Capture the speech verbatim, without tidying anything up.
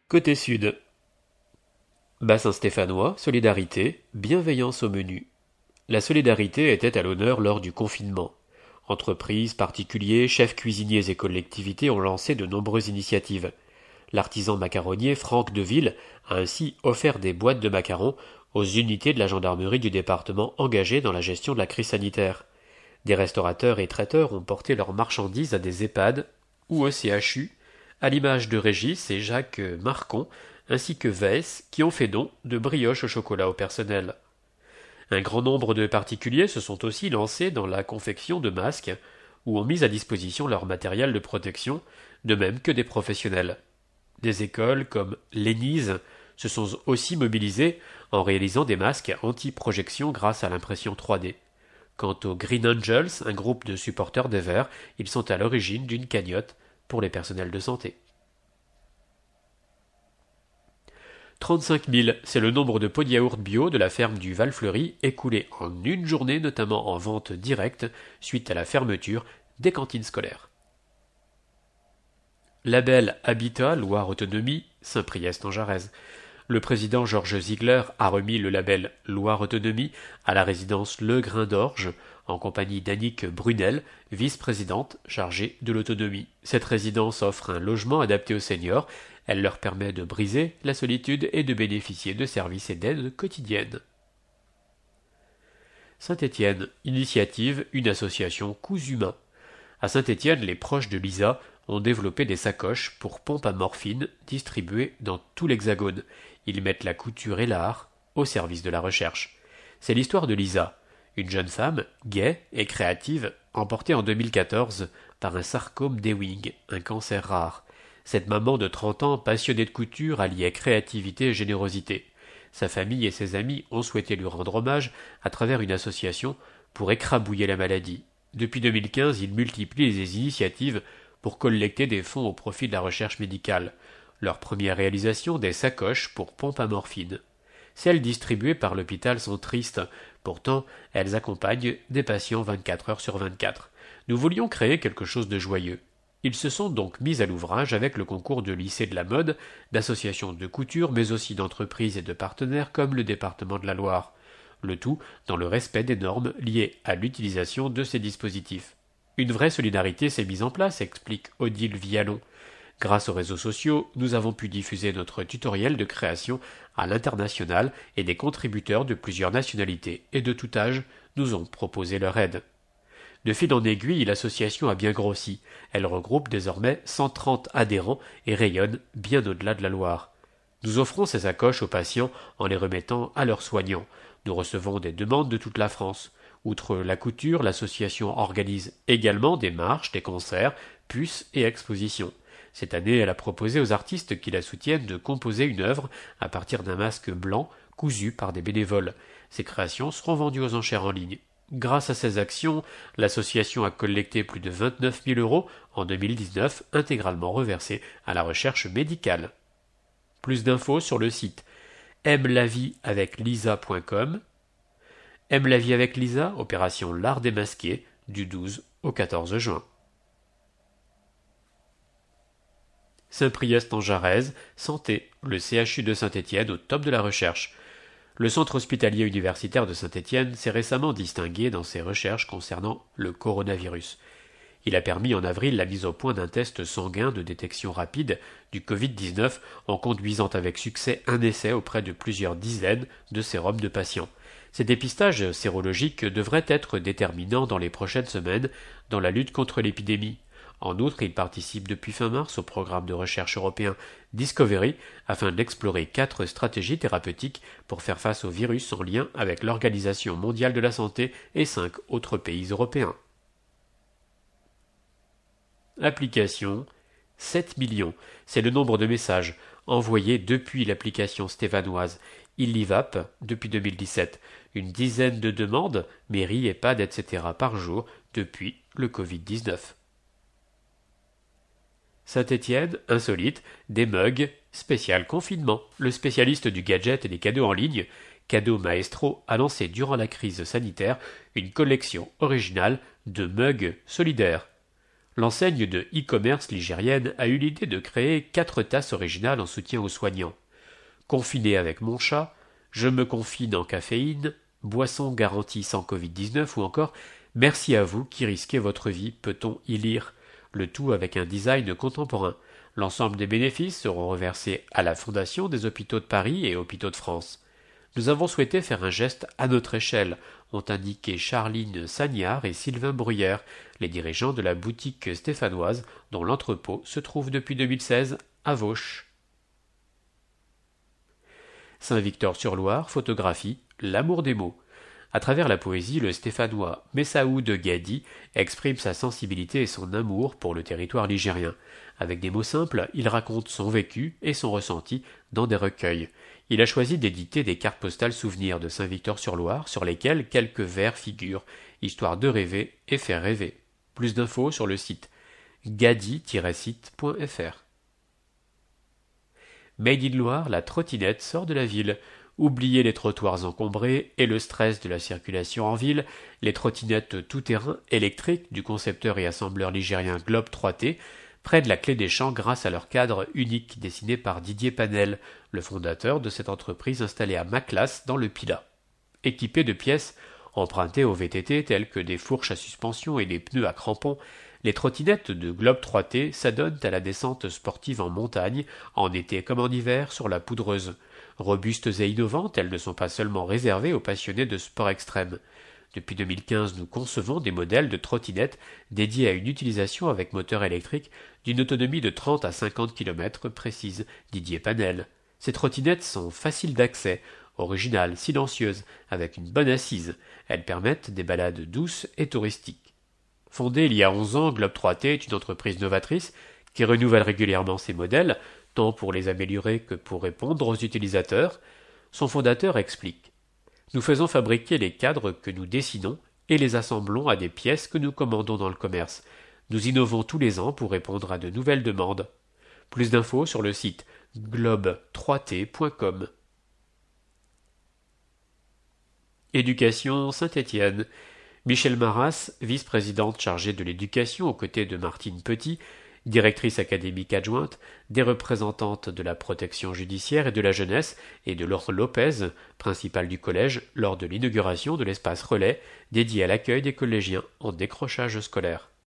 Côté sud. Bassin stéphanois, solidarité, bienveillance au menu. La solidarité était à l'honneur lors du confinement. Entreprises, particuliers, chefs cuisiniers et collectivités ont lancé de nombreuses initiatives. L'artisan macaronnier Franck Deville a ainsi offert des boîtes de macarons aux unités de la gendarmerie du département engagées dans la gestion de la crise sanitaire. Des restaurateurs et traiteurs ont porté leurs marchandises à des EHPAD ou au C H U, à l'image de Régis et Jacques Marcon, ainsi que Weiss, qui ont fait don de brioches au chocolat au personnel. Un grand nombre de particuliers se sont aussi lancés dans la confection de masques ou ont mis à disposition leur matériel de protection, de même que des professionnels. Des écoles comme l'Énise se sont aussi mobilisées en réalisant des masques anti-projection grâce à l'impression trois D. Quant aux Green Angels, un groupe de supporters des Verts, ils sont à l'origine d'une cagnotte pour les personnels de santé. trente-cinq mille, c'est le nombre de pots de yaourt bio de la ferme du Val-Fleury écoulés en une journée, notamment en vente directe, suite à la fermeture des cantines scolaires. Label Habitat Loire Autonomie, Saint-Priest-en-Jarez. Le président Georges Ziegler a remis le label Loire Autonomie à la résidence Le Grain d'Orge, en compagnie d'Annick Brunel, vice-présidente chargée de l'autonomie. Cette résidence offre un logement adapté aux seniors. Elle leur permet de briser la solitude et de bénéficier de services et d'aides quotidiennes. Saint-Étienne, initiative, une association Coups Humains. À Saint-Étienne, les proches de Lisa ont développé des sacoches pour pompe à morphine distribuées dans tout l'Hexagone. Ils mettent la couture et l'art au service de la recherche. C'est l'histoire de Lisa, une jeune femme, gaie et créative, emportée en deux mille quatorze par un sarcome d'Ewing, un cancer rare. Cette maman de trente ans, passionnée de couture, alliait créativité et générosité. Sa famille et ses amis ont souhaité lui rendre hommage à travers une association pour écrabouiller la maladie. Depuis deux mille quinze, il multiplie les initiatives pour collecter des fonds au profit de la recherche médicale. Leur première réalisation, des sacoches pour pompe à morphine. Celles distribuées par l'hôpital sont tristes, pourtant elles accompagnent des patients vingt-quatre heures sur vingt-quatre. Nous voulions créer quelque chose de joyeux. Ils se sont donc mis à l'ouvrage avec le concours de lycées de la mode, d'associations de couture, mais aussi d'entreprises et de partenaires comme le département de la Loire. Le tout dans le respect des normes liées à l'utilisation de ces dispositifs. Une vraie solidarité s'est mise en place, explique Odile Vialon. Grâce aux réseaux sociaux, nous avons pu diffuser notre tutoriel de création à l'international et des contributeurs de plusieurs nationalités et de tout âge nous ont proposé leur aide. De fil en aiguille, l'association a bien grossi. Elle regroupe désormais cent trente adhérents et rayonne bien au-delà de la Loire. Nous offrons ces sacoches aux patients en les remettant à leurs soignants. Nous recevons des demandes de toute la France. Outre la couture, l'association organise également des marches, des concerts, puces et expositions. Cette année, elle a proposé aux artistes qui la soutiennent de composer une œuvre à partir d'un masque blanc cousu par des bénévoles. Ces créations seront vendues aux enchères en ligne. Grâce à ces actions, l'association a collecté plus de vingt-neuf mille euros en deux mille dix-neuf, intégralement reversés à la recherche médicale. Plus d'infos sur le site aime la vie avec lisa point com. Aime la vie avec Lisa, opération L'Art démasqué, du douze au quatorze juin. Saint-Priest-en-Jarez, santé, le C H U de Saint-Étienne au top de la recherche. Le centre hospitalier universitaire de Saint-Étienne s'est récemment distingué dans ses recherches concernant le coronavirus. Il a permis en avril la mise au point d'un test sanguin de détection rapide du covid dix-neuf en conduisant avec succès un essai auprès de plusieurs dizaines de sérums de patients. Ces dépistages sérologiques devraient être déterminants dans les prochaines semaines dans la lutte contre l'épidémie. En outre, il participe depuis fin mars au programme de recherche européen Discovery afin d'explorer quatre stratégies thérapeutiques pour faire face au virus en lien avec l'Organisation mondiale de la santé et cinq autres pays européens. Application sept millions, c'est le nombre de messages envoyés depuis l'application stéphanoise Illivap depuis deux mille dix-sept, une dizaine de demandes, mairie, EHPAD, et cetera par jour depuis le covid dix-neuf. Saint-Étienne, insolite, des mugs, spécial confinement. Le spécialiste du gadget et des cadeaux en ligne, Cadeau Maestro, a lancé durant la crise sanitaire une collection originale de mugs solidaires. L'enseigne de e-commerce ligérienne a eu l'idée de créer quatre tasses originales en soutien aux soignants. Confiné avec mon chat, je me confine en caféine, boisson garantie sans covid dix-neuf ou encore merci à vous qui risquez votre vie, peut-on y lire, le tout avec un design contemporain. L'ensemble des bénéfices seront reversés à la Fondation des Hôpitaux de Paris et Hôpitaux de France. Nous avons souhaité faire un geste à notre échelle, ont indiqué Charline Sagnard et Sylvain Bruyère, les dirigeants de la boutique stéphanoise dont l'entrepôt se trouve depuis deux mille seize à Vauches. Saint-Victor-sur-Loire, photographie, l'amour des mots. À travers la poésie, le stéphanois Messaoud Gadi exprime sa sensibilité et son amour pour le territoire ligérien. Avec des mots simples, il raconte son vécu et son ressenti dans des recueils. Il a choisi d'éditer des cartes postales souvenirs de Saint-Victor-sur-Loire sur lesquelles quelques vers figurent, histoire de rêver et faire rêver. Plus d'infos sur le site gadi tiret site point f r. Made in Loire, la trottinette sort de la ville. Oubliez les trottoirs encombrés et le stress de la circulation en ville, les trottinettes tout-terrain électriques du concepteur et assembleur ligérien Globe trois T prennent la clé des champs grâce à leur cadre unique dessiné par Didier Panel, le fondateur de cette entreprise installée à Maclas dans le Pilat. Équipées de pièces empruntées au V T T telles que des fourches à suspension et des pneus à crampons, les trottinettes de Globe trois T s'adonnent à la descente sportive en montagne, en été comme en hiver, sur la poudreuse. Robustes et innovantes, elles ne sont pas seulement réservées aux passionnés de sport extrême. Depuis deux mille quinze, nous concevons des modèles de trottinettes dédiés à une utilisation avec moteur électrique d'une autonomie de trente à cinquante kilomètres, précise Didier Panel. Ces trottinettes sont faciles d'accès, originales, silencieuses, avec une bonne assise. Elles permettent des balades douces et touristiques. Fondée il y a onze ans, Globe trois T est une entreprise novatrice qui renouvelle régulièrement ses modèles, tant pour les améliorer que pour répondre aux utilisateurs. Son fondateur explique. Nous faisons fabriquer les cadres que nous dessinons et les assemblons à des pièces que nous commandons dans le commerce. Nous innovons tous les ans pour répondre à de nouvelles demandes. Plus d'infos sur le site globe trois t point com. Éducation Saint-Étienne. Michèle Maras, vice-présidente chargée de l'éducation aux côtés de Martine Petit, directrice académique adjointe, des représentantes de la protection judiciaire et de la jeunesse et de Laure Lopez, principale du collège, lors de l'inauguration de l'espace relais dédié à l'accueil des collégiens en décrochage scolaire.